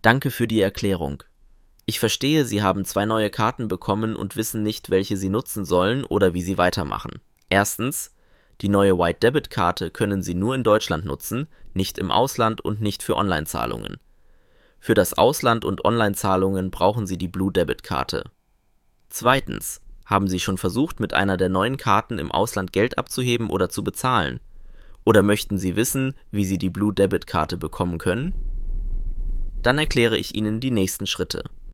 Danke für die Erklärung. Ich verstehe, Sie haben 2 neue Karten bekommen und wissen nicht, welche Sie nutzen sollen oder wie Sie weitermachen. Erstens: Die neue White Debit Karte können Sie nur in Deutschland nutzen, nicht im Ausland und nicht für Onlinezahlungen. Für das Ausland und Onlinezahlungen brauchen Sie die Blue Debit Karte. Zweitens: Haben Sie schon versucht, mit einer der neuen Karten im Ausland Geld abzuheben oder zu bezahlen? Oder möchten Sie wissen, wie Sie die Blue Debit Karte bekommen können? Dann erkläre ich Ihnen die nächsten Schritte.